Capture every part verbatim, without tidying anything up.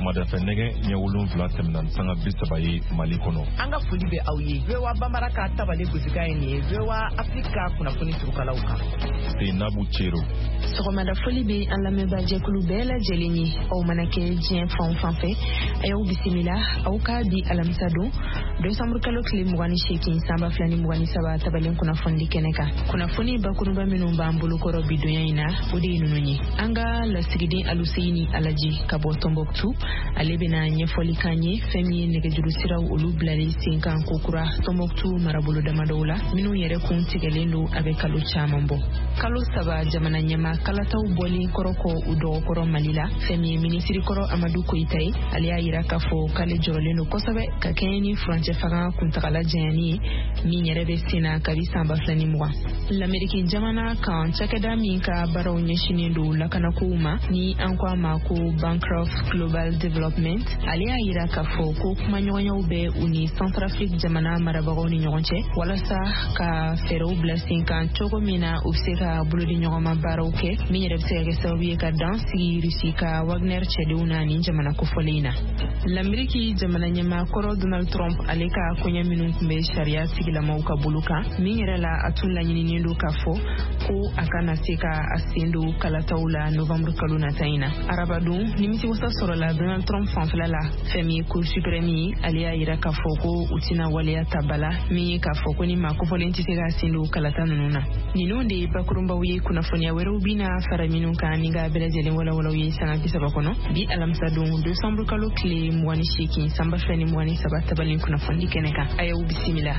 Sɔgɔmada fɛ nɛgɛ ɲɛ wolonwula tɛmɛna sanga bi saba ye Mali kɔnɔ. An ka foli bɛ aw ye. V O A Bambara ka tabale gosika ye nin ye. V O A Afrika kunnafoni turukalaw kan. Seinabu Cero. Sɔgɔmada foli bɛ an lamɛnbaa jɛkulu bɛɛ lajɛlen ye. Aw mana kɛ diɲɛ fan o fan fɛ. A y'aw bisimila aw ka di alamisa don desanburu kalo tile mugan ni seegin sanba fila ni mugan ni saba tabalen kunnafoni kɛnɛ kan. Kunnafoni bakuruba minnu b'an bolokɔrɔ bi donya in na o de ye ninnu ye. An ka lasigiden Aluseyini Alaji ka bɔ Tombouctou ale bɛna ɲɛfɔli kan ye fɛn min ye nɛgɛjuru siraw olu bilali sen kan kokura Tombouctou marabolo damadɔw la minnu yɛrɛ kun tigɛlen don a bɛ kalo caman bɔ. Kalo saba jamana ɲɛma kalataw bɔlen kɔrɔ kɔ u dɔgɔkɔrɔ Mali la fɛn min ye minisiri kɔrɔ Amadu Koyita ye ale y'a yira k'a fɔ k'ale jɔrɔlen don kosɛbɛ ka kɛɲɛ ni furancɛ fanga kuntagala janyani ye min yɛrɛ bɛ senna kabi sanba fila ni mugan. Lamɛriki jamana kan cakɛda min ka baaraw ɲɛsinen don lakanakow ma ni an ko a ma ko Bancroft Global Development ale y'a yira k'a fɔ ko kumaɲɔgɔnyaw bɛ u ni Centrafrique jamana marabagaw ni ɲɔgɔn cɛ walasa ka fɛɛrɛw bila sen kan cogo min na u bɛ se ka bolodi ɲɔgɔnma baaraw kɛ min yɛrɛ bɛ se ka kɛ sababu ye ka dan sigi Rusi ka Wagner cɛdenw na ni jamana kofɔlen in na. Lamɛriki jamana ɲɛma kɔrɔ Donald Trump ale ka koɲɛ minnu tun bɛ sariya sigilamaw ka bolo kan min yɛrɛ la a tun laɲininen don k'a fɔ ko a kana se ka a sen don kalataw la novembre kalo nata in na. Arabadon nimisiwasa sɔrɔla Donald Trump fanfɛla la fɛn min ye Cour suprême ye ale y'a yira k'a fɔ ko u tɛna waleya ta bala min ye k'a fɔ ko ni maa kofɔlen tɛ se ka sen don kalata ninnu na. Ninnu de ye bakurunbaw ye kunnafoniya wɛrɛw bina fara minnu kan ni ka bɛɛ lajɛlen walawalaw ye sanga bi saba kɔnɔ bi alamisa don desanburu kalo tile mugan ni seegin sanba fila ni mugan ni saba tabalen kunnafoni kɛnɛ kan a y'aw bisimila.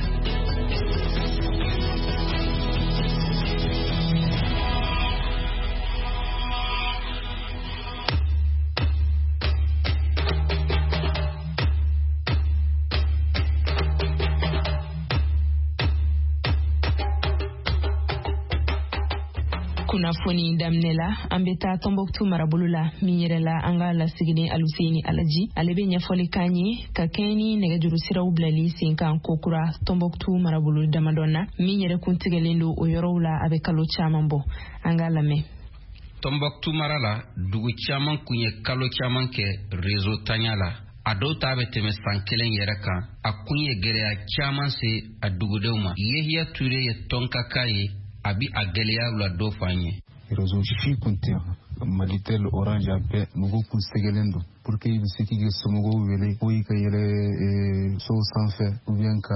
Kunnafoni daminɛ la an bɛ taa Tombouctou marabolo la min yɛrɛ la an ka lasigiden Aluseyini Alaji ale bɛ ɲɛfɔli kan ye ka kɛɲɛ ni nɛgɛjuru siraw bilali sen kan kokura Tombouctou marabolo damadɔ na min yɛrɛ kun tigɛlen don o yɔrɔw la a bɛ kalo caman bɔ an ka lamɛn. Tombouctou mara la dugu caman kun ye kalo caman kɛ réseau tanya la a dɔw ta bɛ tɛmɛ san kelen yɛrɛ kan a kun ye gɛlɛya caman se a dugudenw ma. Yehiya Ture ye tɔnkaka ye a bi a gɛlɛya la dɔ fɔ an ye. Réseau fi kun tɛ Malitel Orange bɛɛ mɔgɔw kun sɛgɛlen don pour que i bɛ se k'i ka somɔgɔw wele ko i ka yɛlɛ so sanfɛ ou bien ka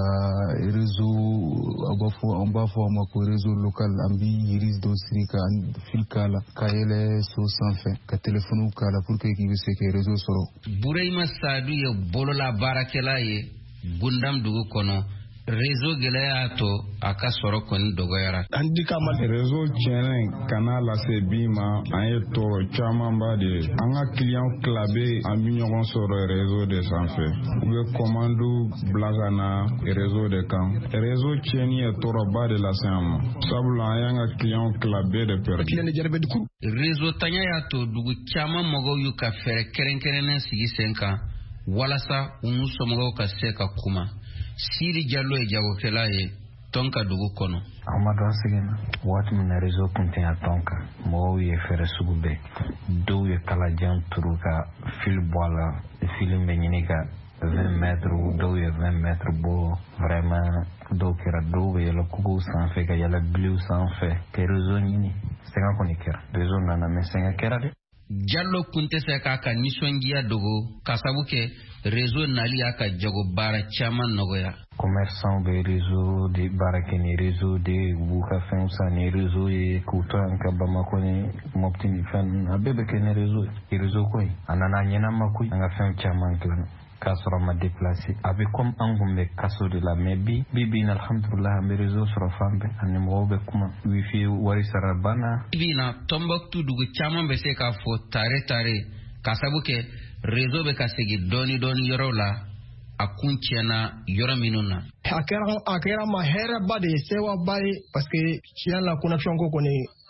réseau a b'a fɔ an b'a fɔ a ma ko réseau local an bi yiri dɔ siri ka fil k'a la ka yɛlɛ so sanfɛ ka téléphone k'a la pour que k'i bɛ se ka réseau sɔrɔ. Burayima Sadu ye bolola baarakɛla ye Gundam dugu kɔnɔ. Réseau gɛlɛya to a ka sɔrɔ kɔni dɔgɔyara. An di kama réseau tiɲɛnen kana lase bi ma an ye tɔɔrɔ camanba de ye. An ka client tila bɛ an bi ɲɔgɔn sɔrɔ réseau de sanfɛ. U bɛ commande bila ka na réseau de kan. Réseau tiɲɛni ye tɔɔrɔba de lase an ma. Sabula an y'an ka client tila bɛɛ de perdu. Réseau tanya y'a to dugu caman mɔgɔw y'u ka fɛɛrɛ kɛrɛnkɛrɛnnen sigi sen kan walasa u n'u somɔgɔw ka se ka kuma. Siri Jallo ye jagokɛla ye Tonka dugu kɔnɔ. An ma dɔn segin na waati min na réseau kun tɛ yan Tonka mɔgɔw ye fɛɛrɛ sugu bɛɛ dɔw ye kalajan turu ka fil bɔ a la fil bɛ ɲini ka vingt mètres dɔw ye vingt mètres bɔ vraiment dɔw kɛra dɔw bɛ yɛlɛ kugow sanfɛ ka yɛlɛ biliw sanfɛ ka réseau ɲini sɛgɛn kɔni kɛra réseau nana mais sɛgɛn kɛra dɛ. Jallo kun tɛ se k'a ka nisɔndiya dogo ka sabu kɛ réseau nali y'a ka jago baara caman nɔgɔya. Commerçant bɛ réseau de baara kɛ ni réseau de u b'u ka fɛnw san ni réseau ye k'u to yan ka Bamako ni Mopti ni fɛn a bɛɛ bɛ kɛ ni réseau ye réseau ko in a nana ɲɛnama koyi an ka fɛnw caman dilan k'a sɔrɔ a ma déplacé a bɛ comme an kun bɛ kaso de la mais bi bi bi in alhamdulilah an bɛ réseau sɔrɔ fan bɛɛ ani mɔgɔw bɛ kuma wifi wari sara banna. Bi na Tombouctou dugu caman bɛ se k'a fɔ tare tare ka sabu kɛ réseau bɛ ka segin dɔɔni dɔɔni yɔrɔw la a kun tiɲɛna yɔrɔ minnu na. A kɛra a kɛra ma hɛrɛba de ye sewaba ye parce que tiɲɛ la connexion ko kɔni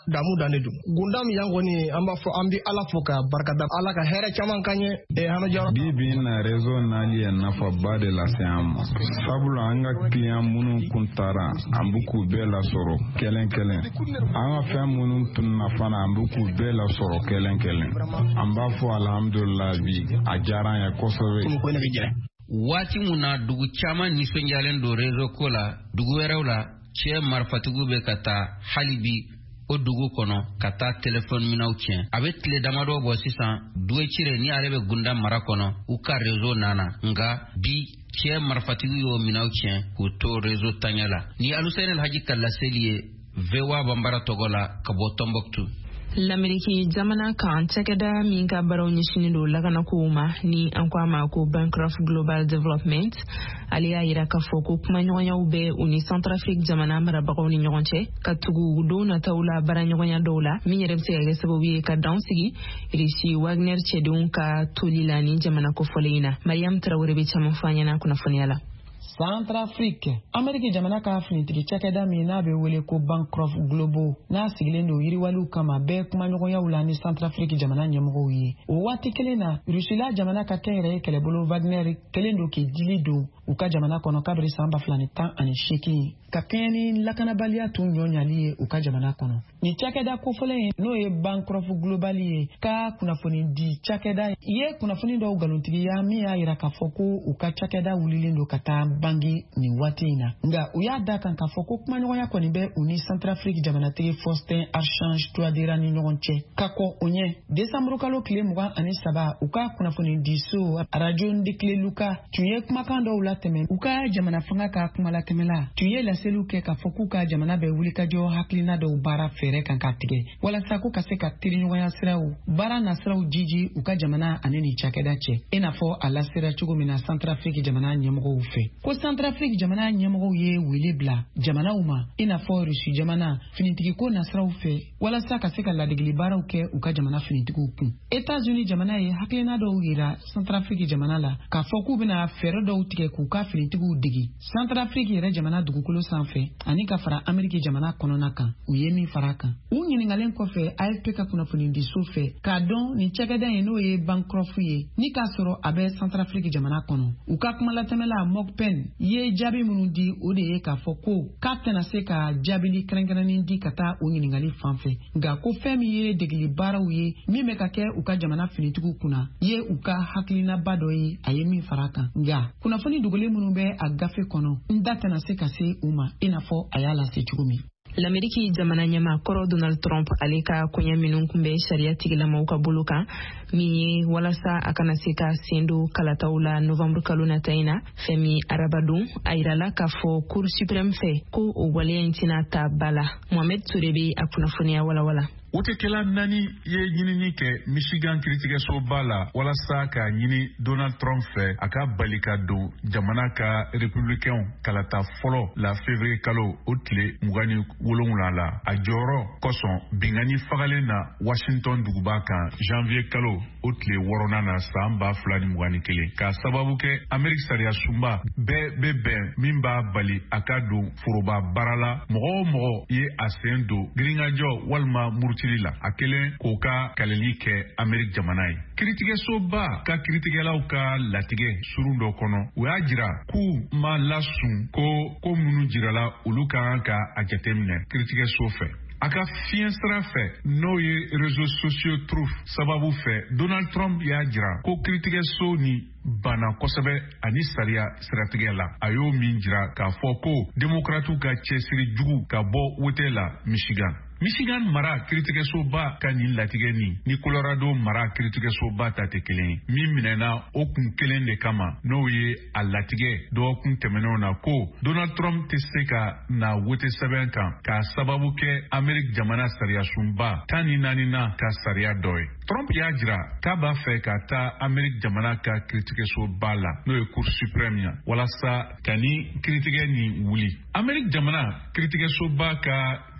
damu dan de don gundam yang woni amba fo ambi ala fo ka barkada ala ka hera chaman kanye e hano jaro bibi na réseau nali na fa ba de la siam sabula anga client munu kuntara ambuku be la soro kelen kelen anga fam munu tunna fana ambuku be la soro kelen kelen amba fo alhamdulillah bi ajara ya kosowe wati muna dugu chama nisonjalen do réseau kola dugu werewla che marfatugu be kata halibi o dugu kono kata téléphone minaw tien abe tile damado bo sisan duwe chire ni ale be gunda mara kono u ka réseau nana nga bi che marfatugu yo minaw tien ko to réseau tanyala ni alusain el haji kala selie vewa bambara togola kabo Tombouctou. L'Amérique jamana kan cakeda min ka baraw nyishini do lagana kuma ni ankwa ma ko Bancroft Global Development ali ya ira ka foko kuma nyonya ube uni Centrafrique jamana mara bagaw ni nyonche ka tugu do na tawla bara nyonya dola min yere se ga sababu ka downsigi rishi Wagner chedun ka tulilani jamana ko folina Mariam Traoré be chama fanya na kuna foniala Centrafrique Amerika jamana ka finitigi cakɛda min n'a bɛ wele ko Bancroft Global n'a sigilen don yiriwaliw kama bɛɛ kuma ɲɔgɔnyaw la ni Centrafrique jamana ɲɛmɔgɔw ye o waati kelen na Rusila jamana ka kɛnyɛrɛye kɛlɛbolo Wagner kelen don k'i dili don u ka jamana kɔnɔ kabiri san ba fila ni tan ani seegin ka kɛɲɛ ni lakanabaliya tun ɲɔɲali ye u ka jamana kɔnɔ ni cakɛda kofɔlen ye n'o ye Bancroft Global ye ka kunnafoni di cakɛda ye kunnafoni dɔw galontigiya min y'a yira k'a fɔ ko u ka cakɛda wulilen don ka taa bangi nin waati in na nga u y'a da kan k'a fɔ ko kumaɲɔgɔnya kɔni bɛ u ni Centrafrique jamanatigi Faustin Archange Touadéra ni ɲɔgɔn cɛ ka kɔ o ɲɛ desanburu kalo tile mugan ani saba u ka kunnafoni di so radio Ndekile Luka tun ye kumakan dɔw latɛmɛ u ka jamana fanga ka kuma latɛmɛla tun ye laseliw kɛ k'a fɔ k'u ka jamana bɛ wulikajɔ hakilina dɔw baara fɛɛrɛ kan k'a tigɛ walasa ko ka se ka teriɲɔgɔnya siraw baara nasiraw jiji u ka jamana ani ni cakɛda cɛ i n'a fɔ a lasera cogo min na Centrafrique jamana ɲɛmɔgɔw fɛ ko Centrafrique jamana ɲɛmɔgɔw ye wele bila jamanaw ma i n'a fɔ Rusi jamana finitigiko nasiraw fɛ walasa ka se ka ladegeli baaraw kɛ u ka jamana finitigiw kun États-Unis jamana ye hakilina dɔw yira Centrafrique jamana la k'a fɔ k'u bɛna fɛɛrɛ dɔw tigɛ k'u ka finitigiw degi Centrafrique yɛrɛ jamana dugukolo sanfɛ ani ka fara Ameriki jamana kɔnɔna kan u ye min fara kan u ɲiningalen kɔfɛ A F P ka kunnafoni di so fɛ k'a dɔn ni cakɛda ye n'o ye Bancroft ye ni k'a sɔrɔ a bɛ Centrafrique jamana kɔnɔ u ka kuma latɛmɛla Mokpen ye jaabi minnu di o de ye k'a fɔ ko k'a tɛna se ka jaabili kɛrɛnkɛrɛnnen di ka taa o ɲiningali fan fɛ nka ko fɛn min ye degeli baaraw ye min bɛ ka kɛ u ka jamana finitigiw kunna ye u ka hakilinaba dɔ ye a ye min fara kan nka kunnafoni dogolen minnu bɛ a gafe kɔnɔ n da tɛna se ka se u ma i n'a fɔ a y'a lase cogo min. L'Amérique jamana ɲɛma kɔrɔ Donald Trump ale ka koɲɛ minnu kun bɛ sariya tigilamaw ka bolo kan min ye walasa a kana se ka sen don kalataw la novembre kalo nata in na fɛn min arabadon a yirala k'a fɔ Cour suprême fɛ ko o waleya in tɛna ta ba la Mohamed Touré bɛ a kunnafoniya walawala. O tɛ kɛla naani ye ɲinini kɛ Michigan kiiritigɛsoba la walasa ka ɲini Donald Trump fɛ a ka bali ka don jamana ka républicains kalata fɔlɔ la février kalo o tile mugan ni wolonwula la a jɔyɔrɔ kosɔn bingani fagalen na Washington duguba kan janvier kalo o tile wɔɔrɔnan na san ba fila ni mugan ni kelen ka sababu kɛ Ameriki sariya sunba bɛɛ bɛ bɛn min b'a bali a ka don foroba baara la mɔgɔ o mɔgɔ ye a sen don giringajɔ walima muruti la a kelen k'o ka kaleli kɛ Ameriki jamana ye kiiritigɛsoba ka kiiritigɛlaw ka latigɛ surun dɔ kɔnɔ u y'a jira k'u ma lasun ko ko minnu jirala olu ka kan ka a jateminɛ kiiritigɛso fɛ a ka fiɲɛ sira fɛ n'o ye réseaux sociaux truth sababu fɛ Donald Trump y'a jira ko kiiritigɛso ni bana kosɛbɛ ani sariya siratigɛ la a y'o min jira k'a fɔ ko démocratiw ka cɛsiri jugu ka bɔ wote la Michigan Michigan mara kiiritigɛsoba ka nin latigɛ ni ni Colorado mara kiiritigɛsoba ta tɛ kelen ye min minɛna o kun kelen de kama n'o ye a latigɛ dɔgɔkun tɛmɛnenw na ko Donald Trump tɛ se ka na wote sɛbɛn kan k'a sababu kɛ Ameriki jamana sariya sunba tan ni naani na ka sariya dɔ ye Trump y'a jira k'a b'a fɛ ka taa Ameriki jamana ka kiiritigɛsoba la n'o ye Cour suprême ya walasa ka ni kiiritigɛ nin wuli Ameriki jamana kiiritigɛsoba ka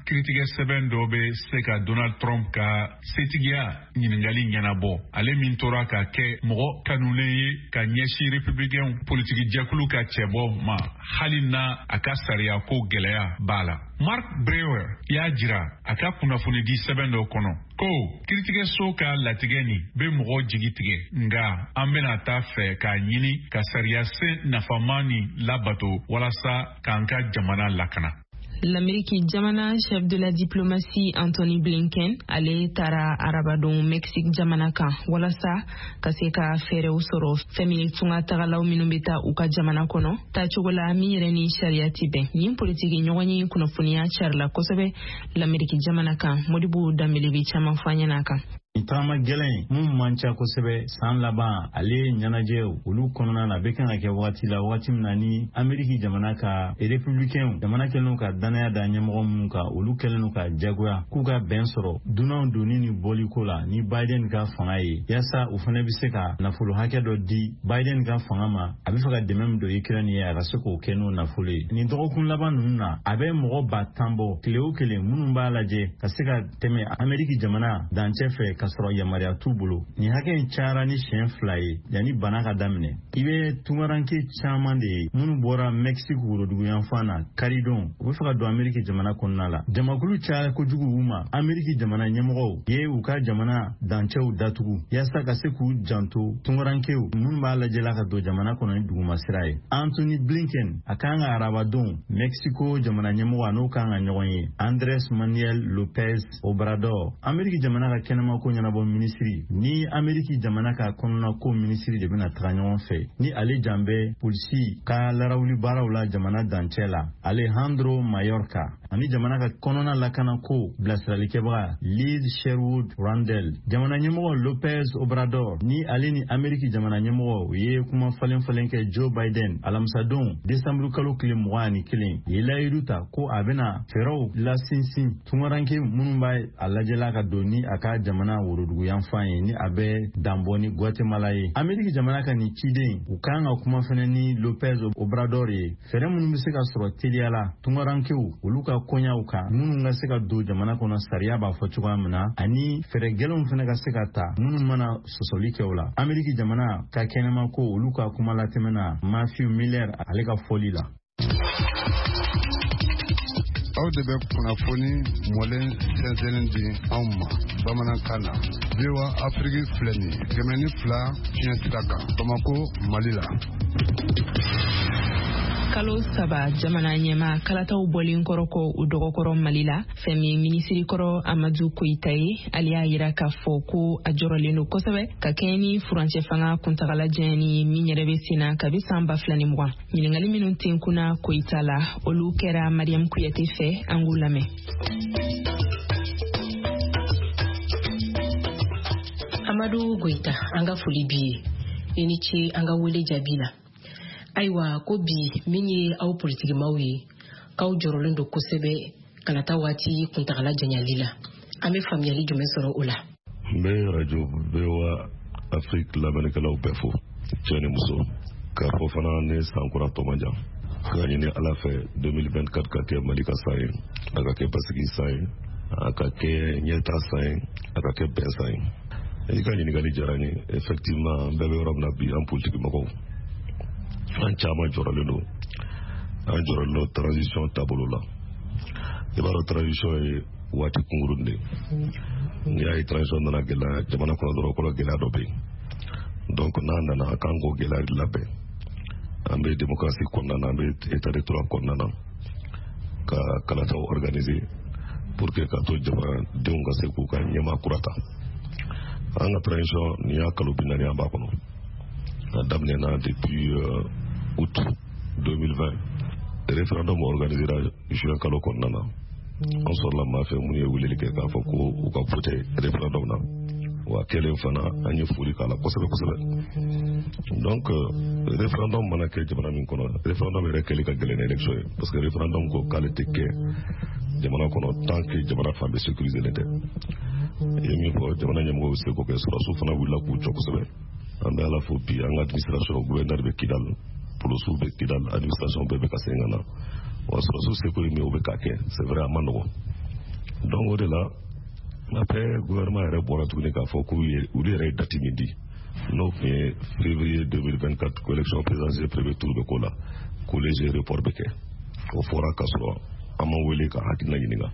kiiritigɛ sɛbɛn dɔ bɛ se ka Donald Trump ka setigiya ɲiningali ɲɛnabɔ. Ale min tora ka kɛ mɔgɔ kanulen ye ka ɲɛsin républicain politiki jɛkulu ka cɛbɔ ma hali na a ka sariya ko gɛlɛya b'a la. Mark Brewer y'a jira a ka kunnafoni di sɛbɛn dɔ kɔnɔ ko kiiritigɛso ka latigɛ nin bɛ mɔgɔ jigi tigɛ, nga an bɛna taa fɛ k'a ɲini ka sariya sen nafama nin labato walasa k'an ka jamana lakana. L'Amérique jamana chef de la diplomatie Anthony Blinken ale tara arabadon Mexique jamana kan walasa ka se ka fɛɛrɛw sɔrɔ fɛn min tunga tagalaw minnu bɛ taa u ka jamana kɔnɔ taacogo la min yɛrɛ ni sariya ti bɛn. Nin politiki ɲɔgɔn ye kunnafoniya carila kosɛbɛ l'Amérique jamana kan. Modibo Dambele bɛ caman fɔ an ɲɛna kan. Taama gɛlɛn mun man ca kosɛbɛ san laban ale ɲɛnajɛw olu kɔnɔna na bɛ kan ka kɛ waati la waati min na ni Ameriki jamana ka républicain jamana kɛlen ka danaya da ɲɛmɔgɔ minnu ka olu kɛlen ka jagoya k'u ka bɛn sɔrɔ dunanw donni ni bɔliko la ni Biden ka fanga ye yasa u fana bɛ se ka nafolo hakɛ dɔ di Biden ka fanga ma a bɛ fɛ ka dɛmɛ min don Ukraine ye a ka se k'o kɛ n'o nafolo ye. Ni dɔgɔkun laban ninnu na a bɛ mɔgɔ ba tan bɔ tile o kelen minnu b'a lajɛ ka se ka tɛmɛ Ameriki jamana dancɛ fɛ ka sɔrɔ yamaruya t'u bolo. Ni hakɛ in cayara ni siɲɛ fila ye yanni bana ka daminɛ. I bɛ tungaranke caman de ye minnu bɔra Mexique worodugu yanfan na karidon u bɛ fɛ ka don Ameriki jamana kɔnɔna la. Jamakulu caya kojugu u ma Ameriki jamana ɲɛmɔgɔw ye u ka jamana dancɛw datugu yasa ka se k'u janto tungarankew minnu b'a lajɛla ka don jamana kɔnɔ ni duguma sira ye. Anthony Blinken a kan ka arabadon Mexico jamana ɲɛmɔgɔ n'o kan ka ɲɔgɔn ye Andrés Manuel López Obrador. Ameriki jamana ka kɛnɛma ko ɲɛnabɔ minisiri ni Ameriki jamana ka kɔnɔna ko minisiri de bɛna taga ɲɔgɔn fɛ ni ale janbɛ polisi ka larawuli baaraw la jamana dancɛ la Alejandro Mayorkas ani jamana ka kɔnɔna lakana ko bilasiralikɛbaga Liz Sherwood Randall. Jamana ɲɛmɔgɔ López Obrador ni ale ni Ameriki jamana ɲɛmɔgɔ u ye kuma falen falen kɛ Joe Biden alamisadon Desanburu kalo tile mugan ani kelen ye layidu ta ko a bɛna fɛɛrɛw lasinsin tungaranke minnu b'a a lajɛla ka don ni a ka jamana worodugu yanfan ye ni a bɛ danbɔ ni Guatemala ye. Ameriki jamana ka ni ciden u kan ka kuma fɛnɛ ni López Obrador ye fɛɛrɛ minnu bɛ se ka sɔrɔ teliya la tungarankew olu ka kɔɲaw kan minnu ka se ka don jamana kɔnɔ sariya b'a fɔ cogoya min na ani fɛɛrɛ gɛlɛnw fɛnɛ ka se ka ta minnu mana sɔsɔli kɛ o la. Ameriki jamana ka kɛnɛma ko olu ka kuma latɛmɛna Matthew Miller ale ka fɔli la. Aw de bɛ kunnafoni mɔlen sɛnsɛnnin di anw ma bamanankan na. V O A Afrique filɛ nin ye kɛmɛ ni fila fiɲɛ sira kan Bamako Mali la. Kalo saba jamana ɲɛma kalataw bɔlen kɔrɔ kɔ u dɔgɔkɔrɔ Mali la fɛn min minisiri kɔrɔ Amadu Koyita ye ale y'a yira k'a fɔ ko a jɔrɔlen don kosɛbɛ ka kɛɲɛ ni furancɛ fanga kuntagalajan ni min yɛrɛ bɛ sen na kabi san ba fila ni mugan. Ɲininkali minnu ten kunna Koyita la olu kɛra Mariam Kuyate fɛ an k'u lamɛn. Amadu Koyita an ka foli bi ye i ni ce an ka wele jaabi la. Ayiwa ko bi min ye aw politikimaw ye k'aw jɔrɔlen don kosɛbɛ kalata waati kuntagala janyali la an bɛ faamuyali jumɛn sɔrɔ o la. N bɛ radio V O A Afrique lamɛnnikɛlaw bɛɛ fo cɛ ni muso k'a fɔ fana ne sankura tɔmɔjan k'a ɲini Ala fɛ deux mille vingt-quatre ka kɛ Mali ka san ye a ka kɛ basigi san ye a ka kɛ ɲɛta san ye a ka kɛ bɛn san ye. I ka ɲininkali diyara n ye effectivement n bɛɛ bɛ yɔrɔ min na bi an politikimɔgɔw an caman jɔrɔlen don an jɔrɔlen don transition taabolo la. I b'a dɔn transition ye waati kunkurun de ye n'i y'a ye transition nana gɛlɛya jamana kɔnɔ dɔrɔn kɔrɔ gɛlɛya dɔ bɛ yen donc n'a nana a kan k'o gɛlɛya labɛn. An bɛ démocratie kɔnɔna na an bɛ état de droit kɔnɔna na ka kalataw organiser pour que ka to jamanadenw ka se k'u ka ɲɛmaa kura ta. An ka transition n'i y'a kalo bi naani an b'a kɔnɔ a daminɛna depuis août deux mille vingt référendum organisera juin kalo kɔnɔna na an sɔrɔla maa fɛ minnu ye weleli kɛ k'a fɔ ko u ka vote référendum na wa kɛlen fana an ye foli k'a la kosɛbɛ kosɛbɛ. Donc référendum mana kɛ jamana min kɔnɔ référendum yɛrɛ kɛli ka gɛlɛn ni élection ye parce que référendum ko k'ale tɛ kɛ jamana kɔnɔ tant que jamana fan bɛ sécuriser len tɛ. I ye min fɔ jamana ɲɛmɔgɔw bɛ se k'o kɛ sɔrɔsiw fana wulila k'u jɔ kosɛbɛ. An bɛ Ala fo bi an ka administration gouverneur bɛ Kidal polosiw bɛ Kidal administration bɛɛ bɛ ka segin ka na wa sɔrɔsiw seko ye min o bɛ k'a kɛ c'est vrai a ma nɔgɔn donc o de la après gouvernement yɛrɛ bɔra tuguni k'a fɔ k'u ye olu yɛrɛ ye date min di n'o tun ye février deux mille vingt-quatre ko élection présidentielle premier tour bɛ k'o la ko léger report bɛ kɛ o fɔra k'a sɔrɔ an ma wele ka hakilina ɲininka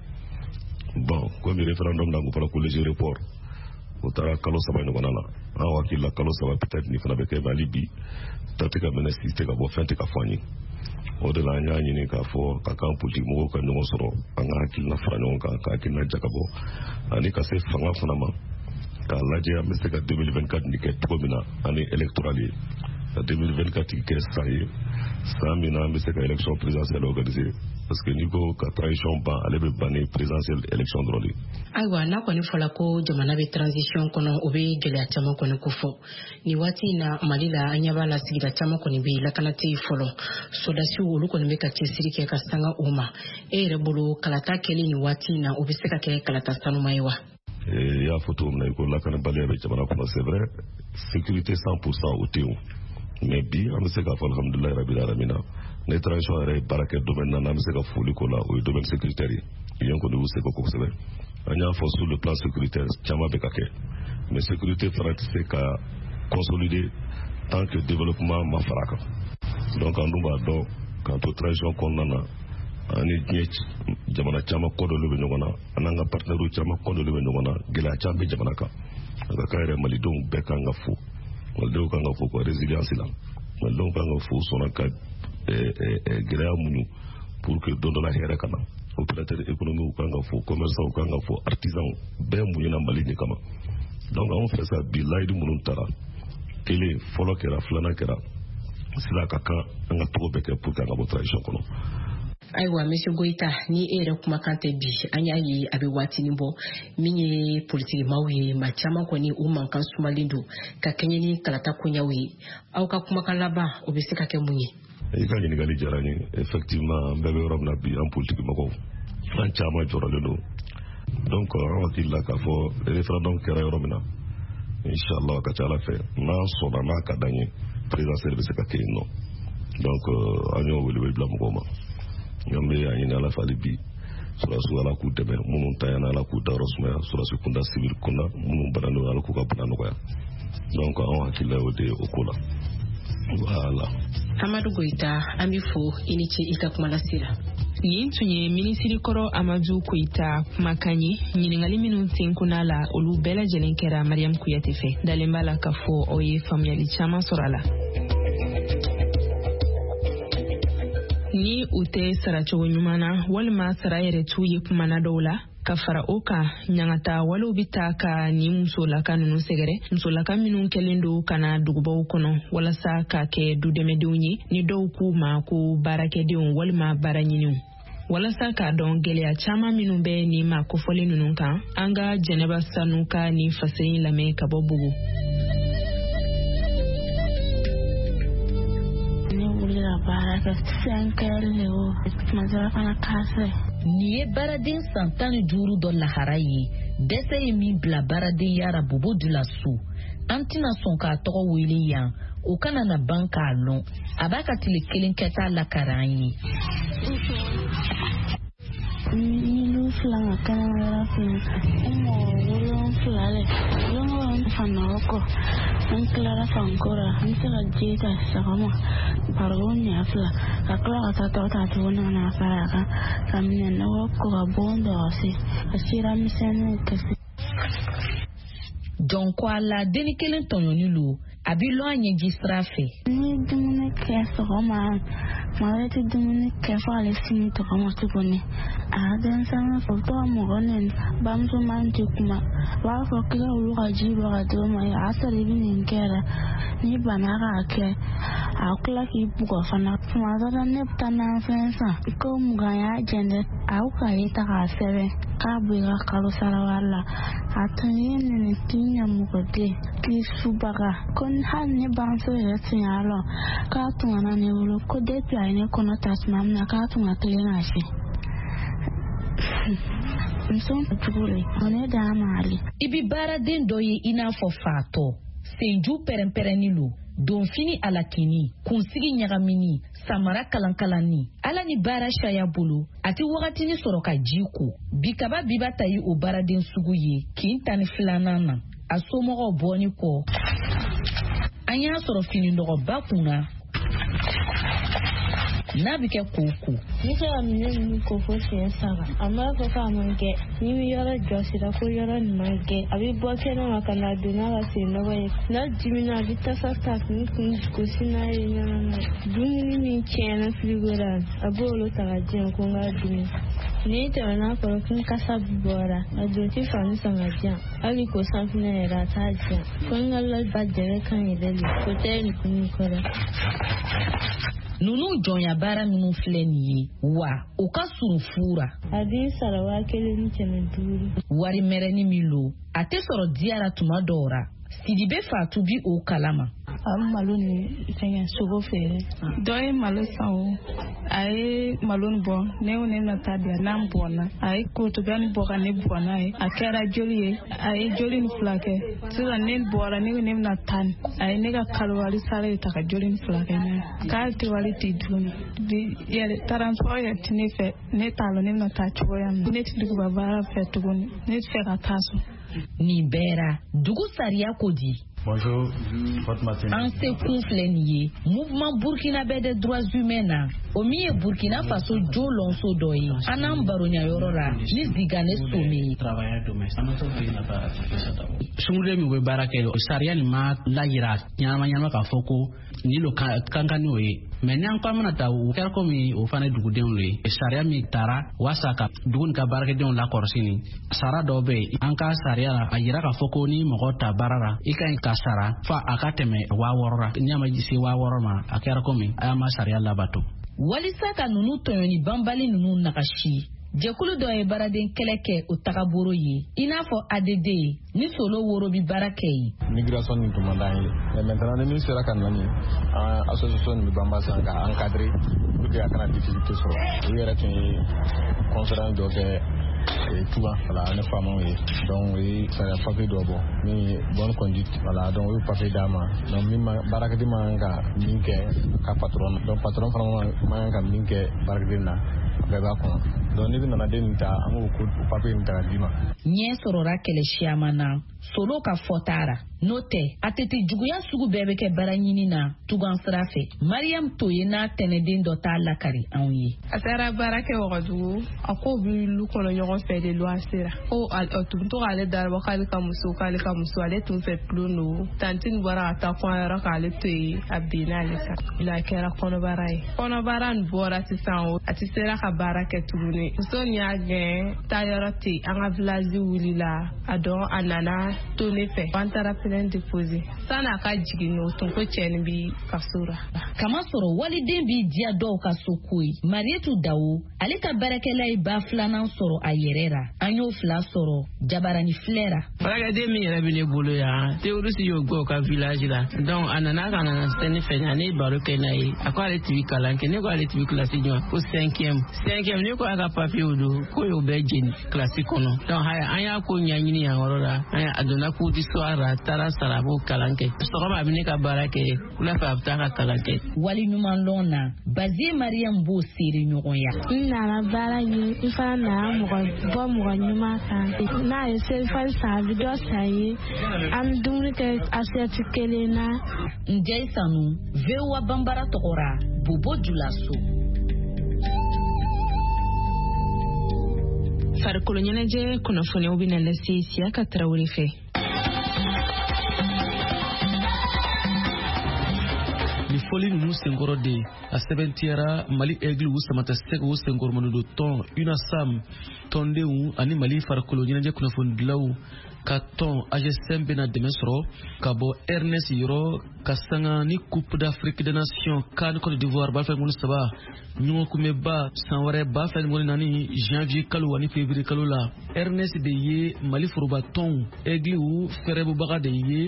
bon comme référendum na ko fɔra ko léger report o taara kalo saba ɲɔgɔnna la an hakili la kalo saba peut-être nin fana bɛ kɛ mais hali bi ta tɛ ka minɛ si tɛ ka bɔ fɛn tɛ ka fɔ an ye o de la an y'a ɲini k'a fɔ ka kan politique mɔgɔw ka ɲɔgɔn sɔrɔ an ka hakilina fara ɲɔgɔn kan ka hakilina jakabɔ ani ka se fanga fana ma k'a lajɛ an bɛ se ka deux mille vingt-quatre nin kɛ cogo min na ani électoral ye ka deux mille vingt-quatre kɛ san ye san min na an bɛ se ka élection présidentielle organiser parce que n'i ko ka transition ban ale bɛ ban ni présidentielle élection dɔrɔn de. Ayiwa n'a kɔni fɔla ko jamana bɛ transition kɔnɔ o bɛ gɛlɛya caman kɔni ko fɔ nin waati in na Mali la an ɲɛ b'a la sigida caman kɔni bɛ yen lakana tɛ yen fɔlɔ sɔdasiw olu kɔni bɛ ka cɛsiri kɛ ka sanga o ma e yɛrɛ bolo kalata kɛli nin waati in na o bɛ se ka kɛ kalata sanuma ye wa. i y'a fɔ cogo min na i ko lakanabaliya bɛ jamana kɔnɔ c'est vrai sécurité cent pour cent o tɛ yen mais bi an bɛ se k'a fɔ alhamdulilayi rabil alamina ne transition yɛrɛ ye baara kɛ domaine na n'an bɛ se ka foli k'o la o ye domaine sécuritaire ye yen kɔni y'u seko kosɛbɛ an y'a fɔ sur le plan sécuritaire caman bɛ ka kɛ mais sécurité fana tɛ se ka consolider tant que développement ma fara kan donc an dun b'a dɔn k'an to transition kɔnɔna na ani diɲɛ jamana caman kɔdɔlen bɛ ɲɔgɔn na an n'an ka partenaires caman kɔdɔlen bɛ ɲɔgɔn na gɛlɛya caman bɛ jamana kan a ka kan yɛrɛ malidenw bɛɛ kan ka fo malidenw kan ka fo ko résilience la malidenw kan ka fo sɔnna ka gɛlɛya muɲu pour que don dɔ la hɛrɛ ka na opérateurs économiques kan ka fo commerçants kan ka fo artisans bɛɛ muɲuna Mali de kama donc anw fɛ sa bi layidu minnu tara kelen fɔlɔ kɛra filanan kɛra sira ka kan an ka togo bɛɛ kɛ pour que an ka bɔ transition kɔnɔ. Ayiwa monsieur Goita ni e yɛrɛ kumakan tɛ bi an y'a ye a bɛ waatinin bɔ min ye politiki maaw ye maa caman kɔni u mankan sumalen don ka kɛɲɛ ni kalata koɲaw ye aw ka kumakan laban o bɛ se ka kɛ mun ye. i ka ɲininkali diyara n ye effectivement an bɛɛ bɛ yɔrɔ min na bi an politiki mɔgɔw an caman jɔrɔlen don donc an hakili la k'a fɔ référendum kɛra yɔrɔ min na inchallah a ka ca ala fɛ n'an sɔnna n'a ka d'an ye présidentielle bɛ se ka kɛ yen nɔ donc an y'o wele wele bila mɔgɔw ma. An bɛ a ɲini ala fɛ hali bi surasiw ala k'u dɛmɛ minnu ta yan ala k'u dayɔrɔ sumaya surasi kunda civil kunda minnu bana n'o ala k'u ka bana nɔgɔya donc an hakili la o de o ko la voilà. Amadu Goita an bɛ fo i ni ce i ka kuma lasira. Nin tun ye minisiri kɔrɔ Amadu Koita kumakan ye ɲininkali minnu tenkuna la olu bɛɛ lajɛlen kɛra Mariam Kuyate fɛ dalen b'a la ka fɔ aw ye faamuyali caman sɔrɔ a la. Ni u tɛ saracogo ɲuman na walima sara yɛrɛ t'u ye kumana dɔw la ka fara o kan ɲangata walew bɛ taa ka ni musolaka ninnu sɛgɛrɛ musolaka minnu kɛlen don ka na dugubaw kɔnɔ walasa ka kɛ dudɛmɛdenw ye ni dɔw k'u ma ko baarakɛdenw walima baara ɲiniw walasa k'a dɔn gɛlɛya caman minnu bɛ nin ma kofɔlen ninnu kan an ka Jɛnɛba Sanu ka nin fasɛn lamɛn ka bɔ Bugu. Nin ye baaraden san tan ni duuru dɔ lahara ye dɛsɛ ye min bila baaraden yara Bobo Dioulasso an tɛna sɔn k'a tɔgɔ wele yan o kana na ban k'a lɔn a b'a ka tile kelen kɛta lakara an ye. Milu fila ka kɛnɛmaya fila mɔgɔ wolonfila le lɔngɔ fana ɔkɔ an tilara fankora an se ka je ta sagama bargo ɲɛ fila ka tila ka taa tɔgɔ ta cogo na fara kan ka minɛ nɔgɔ ko ka bon dɔgɔsi ka sira misɛnninw kɛse. Jɔn ko a la denni kelen tɔɲɔni lo a bɛ lɔn a ɲɛji sira fɛ. Ni dumuni kɛ sɔgɔma maa tɛ dumuni kɛ fo ale sini tɔgɔma tuguni a denmisɛnnin fɔ tɔgɔ mɔgɔ ni bamuso man tɛ kuma a b'a fɔ k'i ka olu ka ji bɔ ka d'o ma a sɔrɔ i bɛ nin kɛ la ni bana k'a kɛ a tila k'i bugɔ fana tuma dɔ la ne bɛ taa nanfɛn san ko mugan y'a jɛn dɛ a y'u ka ye ta k'a sɛbɛn k'a bɔ i ka kalo sara wari la a tun ye nin k'i ɲɛmɔgɔ den k'i subaga ko hali ne bamuso yɛrɛ tun y'a lɔn k'a tun kana ne bolo ko depuis a ye ne kɔnɔ ta tuma min na k'a tun ka kelen na se muso jugu le o ne d'a ma ale. I bi baaraden dɔ ye i n'a fɔ fatɔ senju pɛrɛnpɛrɛnni lo donfini alakini kunsigi ɲagamini samara kalankalani ala ni baara sariya bolo a tɛ wagatini sɔrɔ ka ji ko bikaba biba ta ye o baaraden sugu ye kin tani filanan na a somɔgɔw bɔni kɔ an y'a sɔrɔ fini nɔgɔba kunna n'a bɛ kɛ koko. Ne se ka minɛ ninnu ko fo siɲɛ saba a m'a fɔ k'a man kɛ ni bɛ yɔrɔ jɔsira ko yɔrɔ nin man kɛ a bɛ bɔ kɛnɛma ka na don n'a ka sen nɔgɔ ye n'a dimina a bɛ tasa ta k'u kun gosi n'a ye ɲɔgɔn na dumuni min tiɲɛna firigo la a b'olu ta ka diyan ko n k'a dun ni tɛmɛna kɔrɔ ko n kasa bɔra a don ti fani san ka diyan hali ko sanfinɛ yɛrɛ a t'a diyan ko n ka lɔba jɛgɛ kan yɛrɛ de ko tɛ nin kun kɔrɔ. Nunu jɔnya baara minnu filɛ nin ye wa o ka surun fura. A b'i sara waa kelen ni kɛmɛ duuru. Wari mɛrɛni min lo a tɛ sɔrɔ diyara tuma dɔw ra Sidibe Fatu bi o kalama. A malo ni fɛngɛ sogo feere dɔ ye malo san o a ye malo ni bɔ ne ne na taa di a n'an bɔnna a ye kotobɛni bɔ ka ne bɔnna ye a kɛra joli ye a ye joli ni fila kɛ sisan ne bɔra ne ne na taa ni a ye ne ka kalowari sara ye ta ka joli ni fila kɛ ne k'a tɛ wari tɛ dun bi yɛrɛ transport yɛrɛ ti ne fɛ ne t'a la ne na taa cogoya min ne ti duguba baara fɛ tuguni ne ti fɛ ka taa so. Nin bɛɛ ra dugu sariya ko di. Bonjour, Fatmatin. An se kun filɛ nin ye mouvement burkinabé des droits humains na o min ye Burkina Faso jo lɔnso dɔ ye an n'an baronya yɔrɔ la ni Zigane Some. Sungure min bɛ baara kɛ sariya nin ma layira ɲanama ɲanama k'a fɔ ko ni lo kan kan n'o ye mais ni an ko an bɛna taa o kɛra komi o fana ye dugudenw ye sariya min taara walasa ka dugu nin ka baarakɛdenw lakɔrɔsini sara dɔw bɛ yen an ka sariya la a yira k'a fɔ ko ni mɔgɔ ta baara la i ka ɲi ka sara fa a ka tɛmɛ waa wɔɔrɔ la n'i y'a ma se waa wɔɔrɔ ma a kɛra komi a y'a ma sariya labato. Walisa ka nunu tɔɲɔni banbali nunu nagasi jɛkulu dɔ ye baaraden kɛlɛ kɛ o tagaboro ye i n'a fɔ A D D ni solo woro bi baara kɛ ye. Migration ni tuma d'an ye mais maintenant ni min sera ka na ni association ni banba san ka encadrer pour que a kana difficulté sɔrɔ o yɛrɛ tun ye conférence dɔ kɛ tuba voilà ne faamaw ye donc o ye sariya papier dɔ bɔ min ye bonne conduite voilà donc o ye papier d'a ma donc min ma baarakɛden man kan ka min kɛ ka patron donc patron fana man kan ka min kɛ baarakɛden na bɛɛ b'a kɔnɔ donc ni bɛ nana den nin ta an b'o ko papier nin ta ka d'i ma. Ɲɛ sɔrɔra kɛlɛ siyaman na solo ka fɔta ra n'o tɛ a tɛ juguya sugu bɛɛ bɛ kɛ baara ɲini na tugan sira fɛ Mariam Toye n'a tɛnɛden dɔ t'a lakari anw ye. A taara baara kɛ Wagadugu a ko bɛ lu kɔnɔ ɲɔgɔn fɛ de luwa sera ko tun to k'ale darabɔ k'ale ka muso k'ale ka muso ale tun fɛ tulon don tanti nin bɔra ka taa kɔɲɔyɔrɔ k'ale to yen a bin n'ale kan la kɛra kɔnɔbara ye kɔnɔbara nin bɔra sisan o a tɛ sera ka baara kɛ tuguni muso nin y'a gɛn taa yɔrɔ ten an ka village wulila a dɔn a nana to ne fɛ an taara plainte déposé sanni a ka jigin o tun ko cɛ nin bi kaso la. Kama sɔrɔ waliden bi diya dɔw ka so ko ye Marietu Dawo ale ka baarakɛla ye ba filanan sɔrɔ a yɛrɛ ra an y'o fila sɔrɔ Jabarani Filɛra. Baarakɛden min yɛrɛ bɛ ne bolo yan terroriste y'o gɛn o ka village la donc a nana ka na se ne fɛ yan ne baro kɛ n'a ye a ko ale tun bɛ kalan kɛ ne ko ale tun bɛ kilasi jumɛn ko cinquième cinquième ne ko a ka papier don ko y'o bɛɛ jeni kilasi kɔnɔ donc an y'a ko ɲɛɲini yan yɔrɔ la a donna cours d'histoire la a taara sara a b'o kalan kɛ sɔgɔma a bɛ ne ka baara kɛ wulafɛ a bɛ taa ka kalan kɛ. Wali ɲuman lɔn na Bazie Mariam b'o seere ɲɔgɔn ya. N nana baara ɲini n fana nana mɔgɔ bɔ mɔgɔ ɲuman kan n'a ye selifali san a bɛ dɔ san ye an bɛ dumuni kɛ assiette kelen na. Njɛyi Sanu V O A Banbara tɔgɔra Bobo Julaso. Farikolo ɲɛnajɛ kunnafoniyaw bɛna lase Siyaka Tarawele fɛ. Ni foli ninnu senkɔrɔ de a sɛbɛntiyara Mali Aigle u samata sɛgɛ u senkɔrɔmanodo tɔn UNASAM tɔndenw ani Mali farikolo ɲɛnajɛ kunnafonidilaw ka tɔn A G S M bɛna dɛmɛ sɔrɔ ka bɔ R N S yɔrɔ ka sanga ni Coupe d'Afrique des Nations CAN Côte d'Ivoire ba fɛ ngoni saba ɲɔgɔn kunbɛba san wɛrɛ ba fɛ ngoni naani janvier kalo ani février kalo la R N S de ye Mali foroba tɔn Aigle u fɛrɛbɔbaga de ye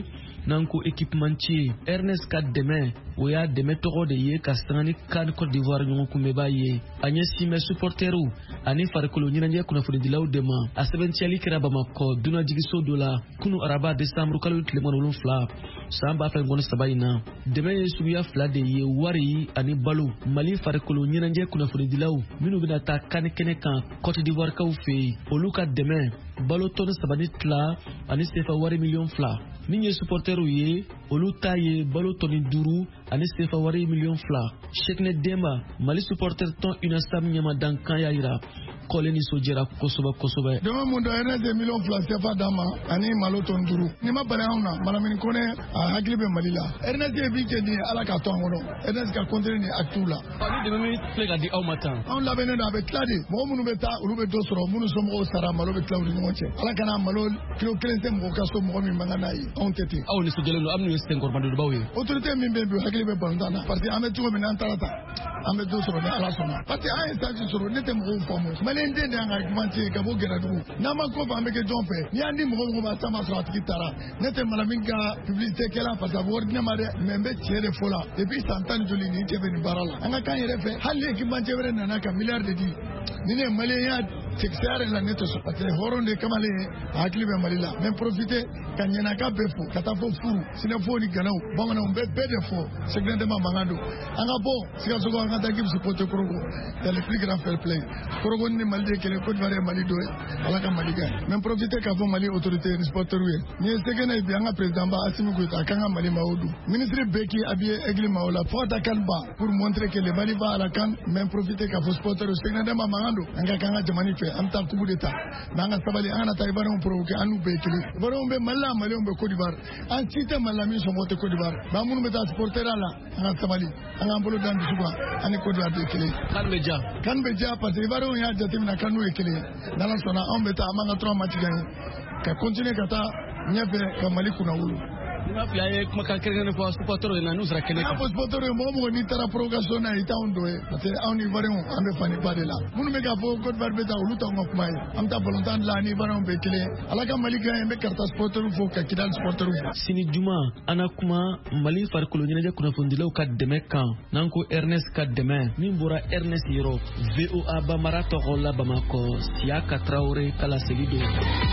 nanko équipementier Ernest ka dɛmɛ o y'a dɛmɛ tɔgɔ de ye ka sanga ni kan Côte d'Ivoire ɲɔgɔn kunbɛbaa ye a ɲɛsinbɛ supportɛrw ani farikolo ɲɛnajɛ kunnafonidilaw de ma a sɛbɛntiyali kɛra Bamakɔ dunajigiso dɔ la kunu araba desanburu kalo tile wolonwula san b'a fɛ ngɔni saba in na dɛmɛ ye suguya fila de ye wari ani balo Mali farikolo ɲɛnajɛ kunnafonidilaw minnu bɛna taa kan kɛnɛ kan Côte d'Ivoire kaw fɛ yen olu ka dɛmɛ balo tɔni saba ni tila ani sefa wari miliyɔn fila min ye supportɛrw ye olu ta ye balo tɔni duuru ani sefa wari miliyɔn fila Cheikhne Demba Mali supporter tɔn UNASAM ɲɛmadan kan y'a yira kɔle nisɔndiyara kosɛbɛ kosɛbɛ. dɛmɛ mun dɔ Ernest de miliyɔn fila sefa d'a ma ani malo tɔni duuru ni ma bali anw na Malamini Kone a hakili bɛ Mali la Ernest ye min kɛ nin ye Ala ka to an kɔnɔ Ernest ka continuer ni actes la. ni dɛmɛ min filɛ ka di aw ma tan. anw labɛnnen don a bɛ tila de mɔgɔ minnu bɛ taa olu bɛ dɔ sɔrɔ minnu somɔgɔw sara malo bɛ tila u ni ɲɔgɔn cɛ Ala kana malo kilo kelen tɛ mɔgɔ ka so mɔgɔ min man kan n'a ye anw tɛ ten. aw nisɔndiyalen don aw minnu ye senkɔrɔmadobaw ye. autorité min bɛ yen bi hakili bɛ balontan na parce que an bɛ cogo min na an taara ta an bɛ dɔ sɔrɔ ni Ala sɔnna parce que an ye sanji sɔrɔ ne tɛ mɔgɔw faamu Malien den de y'an ka argumentier ka bɔ Gɛrɛdugu n'an ma ko fɔ an bɛ kɛ jɔn fɛ n'i y'an di mɔgɔ mɔgɔ ma sama sɔrɔ a tigi taara ne tɛ Malamine ka publicité kɛla parce que a bɛ wari di ne ma dɛ mais n bɛ tiɲɛ de fɔ la depuis san tan ni joli nin cɛ bɛ nin baara la an ka kan yɛrɛ fɛ hali équipementier wɛrɛ nana ka miliyari de di ni ne ye Malien ya cɛkisɛya yɛrɛ la ne tɛ sɔn parce que hɔrɔn de kamalen a hakili bɛ Mali la mais profiter ka ɲɛnaka bɛɛ fo ka taa fɔ furu sinɛfo ni ganaw bamananw bɛɛ bɛɛ de fɔ Cheikhne Demba mankan don an ka bɔ Sikasogo an ka taa k'i supporter Korogo dans le plus grand fair play Korogo ni Mali de kelen Côte d'Ivoire ye Mali dɔ ye Ala ka Mali kɛ mais profiter ka fɔ Mali autorité ni supporteru ye ni ye Cheikhne bi an ka président ba Assimi Goïta a kan ka Mali maaw don ministre bɛɛ k'i habillé aigle maaw la fo ka taa CAN ba pour montrer que le Mali va à la CAN mais profiter ka fɔ supporteru Cheikhne Demba mankan don an ka kan ka jamana fɛ an bɛ taa kubu de ta mais an ka sabali an kana taa Ivoirien provoquer an n'u bɛɛ kelen Ivoirien bɛ Mali la Malien bɛ Côte d'Ivoire an si tɛ Mali la min sɔn tɛ Côte d'Ivoire mais an minnu bɛ taa supporter la an ka sabali an k'an bolo d'an dusu kan an ni Côte d'Ivoire de kelen kan bɛ ja kan bɛ ja parce que Ivoirien y'a jateminɛ kan n'u ye kelen n'Ala sɔnna anw bɛ taa an b'an ka trois match gagner ka continuer ka taa ɲɛfɛ ka Mali kunna wolo. n'a fila ye kumakan kɛrɛnkɛrɛnnen fɔ supporters ye na n'u sera kɛnɛ kan. n'a fɔ supporters ye mɔgɔ mɔgɔ n'i taara provocation na i t'anw dɔ ye parce que anw ni Ivoiriens an bɛ fani ba de la minnu bɛ k'a fɔ Côte d'Ivoire bɛ taa olu t'anw ka kuma ye an bɛ taa ballon la ni Ivoiriens bɛ kelen Ala ka Mali gagner n bɛ Karata supporters fo ka Kidali supporters fo. sini juma an na kuma Mali farikolo ɲɛnajɛ kunnafonidilaw ka dɛmɛ kan n'an ko Ernest ka dɛmɛ min bɔra Ernest yɔrɔ V O A Bambara tɔgɔ la Bamakɔ Siaka Traoré kala seli don.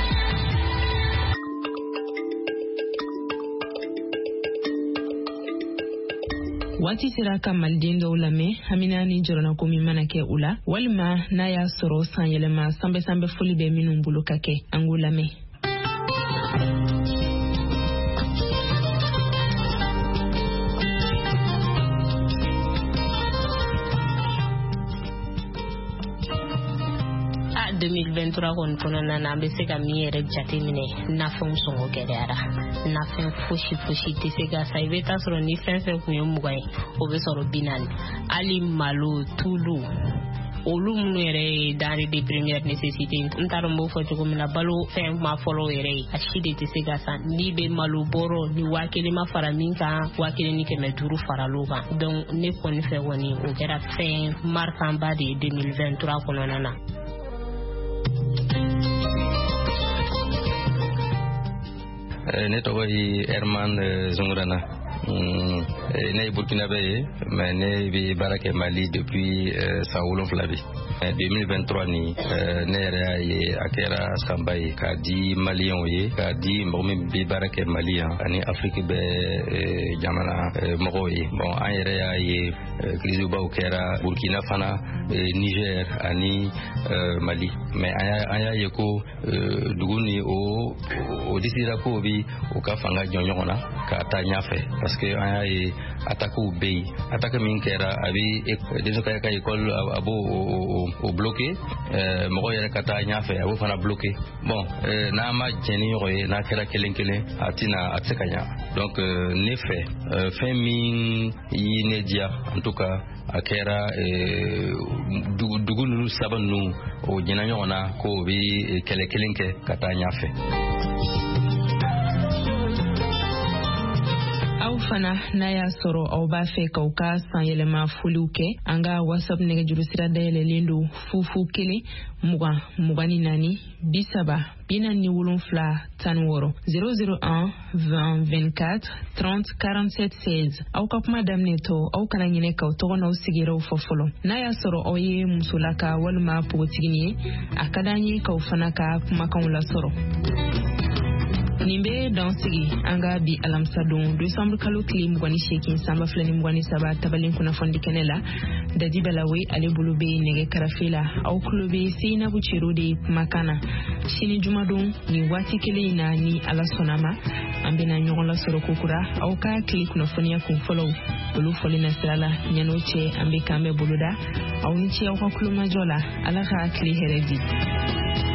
waati sera ka maliden dɔw lamɛn hamina ni jɔrɔna ko min mana kɛ u la walima n'a y'a sɔrɔ san yɛlɛma sanbɛ sanbɛ foli bɛ minnu bolo ka kɛ an k'o lamɛn. deux mille vingt-trois kɔni kɔnɔna na an bɛ se ka min yɛrɛ jateminɛ nafɛnw sɔngɔ gɛlɛyara nafɛn fosi fosi tɛ se ka sa i bɛ taa sɔrɔ ni fɛn fɛn kun ye mugan ye o bɛ sɔrɔ bi naani hali malo tulu olu minnu yɛrɛ ye denrée de première nécessité n t'a dɔn n b'o fɔ cogo min na balo fɛn ma fɔlɔ yɛrɛ ye a si de tɛ se ka san n'i bɛ malo bɔrɔ ni waa kelen ma fara min kan waa kelen ni kɛmɛ duuru faral'o kan donc ne kɔni fɛ kɔni o kɛra fɛn marquant de ye deux mille vingt-trois kɔnɔna na. ne tɔgɔ ye Herman Zongorana ne ye Burkinabé ye mais ne bɛ baara kɛ Mali depuis san wolonwula bi deux mille vingt-trois ni ne yɛrɛ y'a ye a kɛra sanba ye k'a di Maliens ye k'a di mɔgɔ min bɛ baara kɛ Mali yan ani Afrique bɛɛ jamana mɔgɔw ye bon an yɛrɛ y'a ye crise baw kɛra Burkina fana Niger ani Mali mais an y'a ye ko dugu ni o o disira ko bi o ka fanga jɔn ɲɔgɔn na ka taa ɲɛfɛ parce que an y'a ye attaques bɛ yen attaque min kɛra a bɛ denmisɛnw ka école a b'o o bloqué mɔgɔ yɛrɛ ka taa ɲɛfɛ a b'o fana bloqué bon n'a ma jɛn ni ɲɔgɔn ye n'a kɛra kelen kelen a tɛna a tɛ se ka ɲa donc ne fɛ fɛn min ye ne diya en tout cas a kɛra dugu ninnu saba ninnu o jɛnna ɲɔgɔn na k'o bɛ kɛlɛ kelen kɛ ka taa ɲɛfɛ. aw fana n'a y'a sɔrɔ aw b'a fɛ k'aw ka san yɛlɛma foliw kɛ an ka WhatsApp nɛgɛjuru sira dayɛlɛlen don fufu kelen mugan mugan ni naani bi saba bi naani ni wolonfila tan ni wɔɔrɔ zéro zéro un vingt vingt-quatre trente quarante-sept seize. Aw ka kuma daminɛtɔ aw kana ɲinɛ k'aw tɔgɔ n'aw sigiyɔrɔw fɔ fɔlɔ. N'a y'a sɔrɔ aw ye musolaka walima pogotigini ye a ka d'an ye k'aw fana ka kumakanw lasɔrɔ. Nin bɛ dan sigi an ka bi alamisa don décembre kalo tile mugan ni seegin sanba fila ni mugan ni saba tabalen kunnafoni kɛnɛ la Dadi Balawe ale bolo bɛ nɛgɛ karafe la aw tulo bɛ Seinabu Cero de kumakan na sini jumadon ni waati kelen in na ni Ala sɔnna ma an bɛna ɲɔgɔn lasɔrɔ kokura aw ka tile kunnafoniya kun fɔlɔw olu fɔli na sira la ɲan'o cɛ an bɛ k'an bɛ boloda aw ni ce aw ka kulomajɔ la Ala ka tile hɛrɛ di.